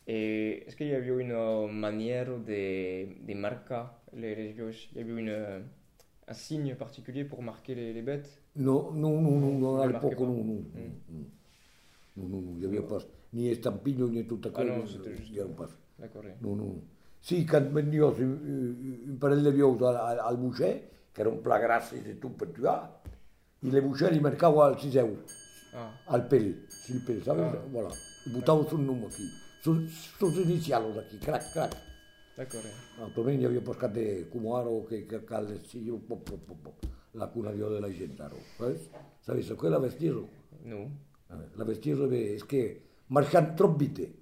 Est-ce qu'il y avait une manière de marquer les bioches? Il y avait un signe particulier pour marquer les bêtes? No, no, no, no, Vous no, ne les al marquez poco pas? no, no, Hmm. no, no, no, no, hi havia pas ni estampillo ni tota Ah cosa, non, c'était juste... hi havia pas. D'accord. Oui. No, no. Sí, que et venia un parell de vius al Buixer, que era un pla gràcies de tot per tuar, i le Buixer li marcava al 6 euros, Ah, al pel, sí, el pel, ¿sabes? ah, Voilà. Y botava sus números aquí, sus inicials aquí, crac, crac. d'accord. Oui. Naturalment hi havia pescat de Kumaro, que cal decir, pop, pop, pop, pop, la cunació de la gent, ¿sabes? ¿Sabes lo que es la vestieso? Non. La vestieso es que marchan trop vite.